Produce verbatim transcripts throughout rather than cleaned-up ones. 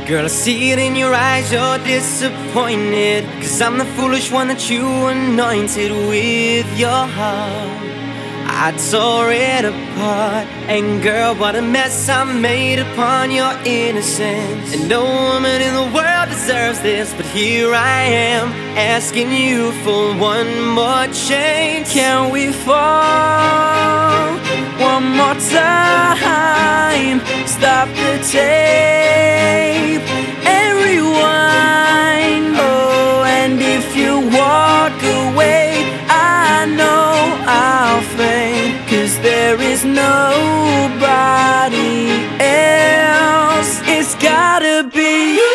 Girl, I see it in your eyes, you're disappointed, 'cause I'm the foolish one that you anointed with your heart. I tore it apart, and girl, what a mess I made upon your innocence. And no woman in the world deserves this, but here I am, asking you for one more chance. Can we fall one more time? Stop the tape and rewind. Oh, and if you walk away, I know I'll faint, 'cause there is nobody else. It's gotta be you.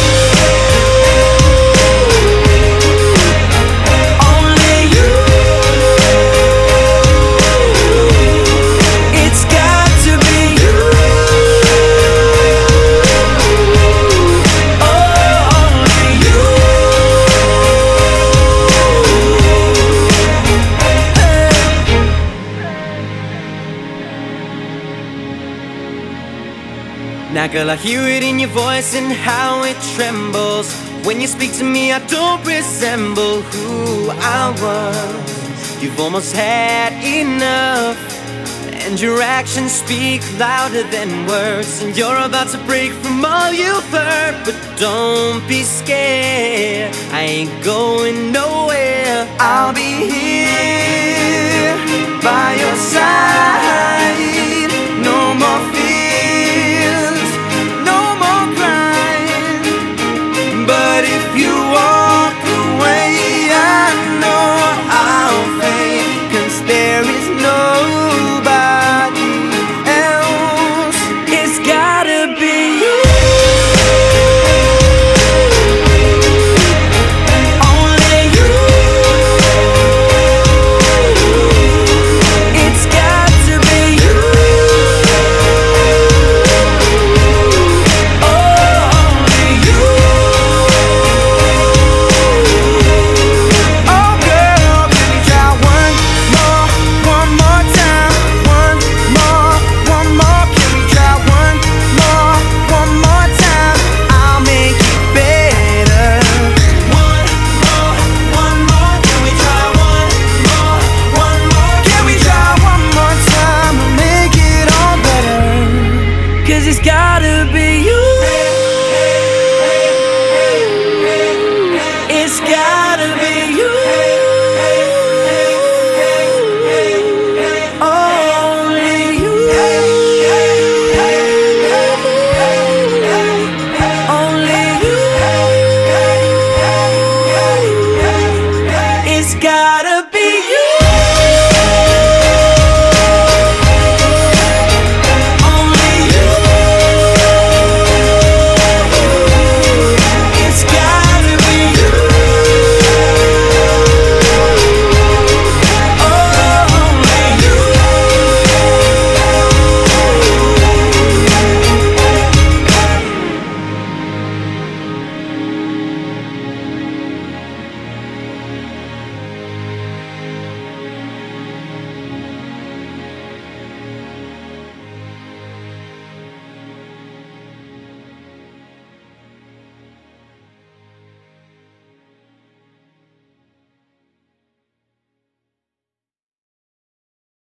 Now girl, I hear it in your voice and how it trembles. When you speak to me, I don't resemble who I was. You've almost had enough, and your actions speak louder than words. And you're about to break from all you've heard, but don't be scared, I ain't going nowhere. I'll be here by your side. No more fears, no more crying. But if you walk away, I know I'll faint, 'cause there is nobody else. It's gotta be you. Only you. It's got to be you. Oh, only you. Oh girl, can we try one more, one more time? One more, one more. Can we try one more, one more time? I'll make it better. One more, one more. Can we try one more, one more? Can we try one more time and make it all better? 'Cause it's gotta be you. It's gotta be you. Only you. Only you. It's gotta